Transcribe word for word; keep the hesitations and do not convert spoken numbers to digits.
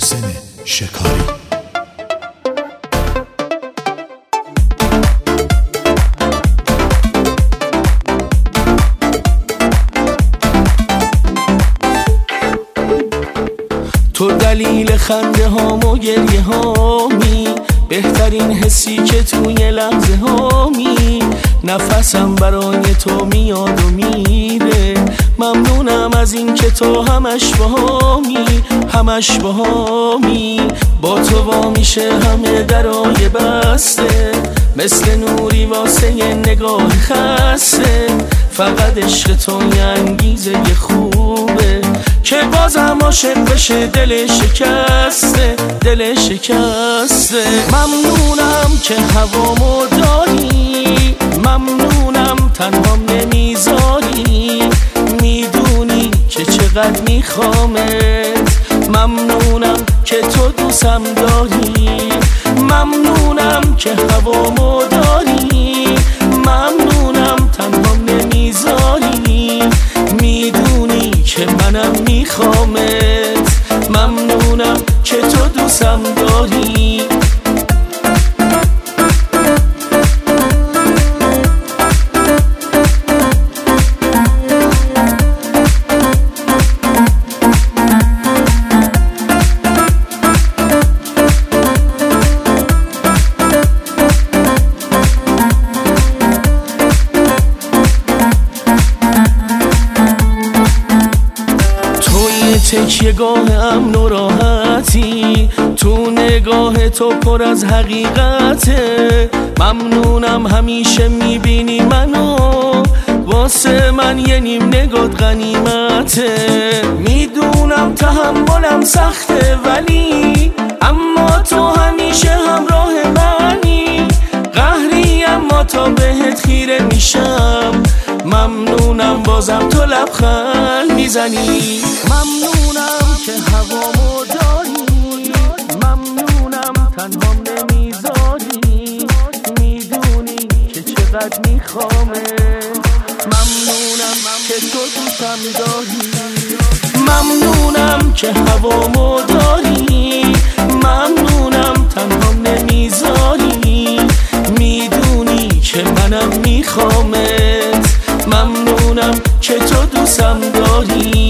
محسن شکاری. تو دلیل خنده هام و گریه هامی، بهترین حسی که توی لحظه هامی. نفسم برای تو میاد و میره، ممنونم از این که تو همش بهامی، همش بهامی. با تو وا میشه همه درای بسته، مثل نوری واسه نگاه خسته. فقط عشق تو یه انگیزه خوبه که بازم عاشق بشه دل شکسته، دل شکسته. ممنونم که هوامو داری، ممنونم تنهام نمیذاری، میدونی که چقدر میخوامت. ممنونم که تو دوستم داری، ممنونم که هوامو داری، ممنونم تنهام نمیذاری، میدونی که منم میخوامت. ممنونم که تو دوستم داری. تکیه گاه امن و راحتی، تو نگاه تو پر از حقیقته. ممنونم همیشه میبینی منو، واسه من یه نیم نگات غنیمته. میدونم تحملم سخته ولی اما تو همیشه همراه منی. قهری اما تا بهت خیره میشم، ممنونم بازم تو لبخند میزنی. ممنونم که هوامو داری، ممنونم تنهام نمیذاری، میدونی که چقدر میخوامت. ممنونم که تو دوستم داری، ممنونم که هوامو داری، ممنونم تنهام نمیذاری، میدونی که منم میخوامت. ممنونم که تو دوستم داری.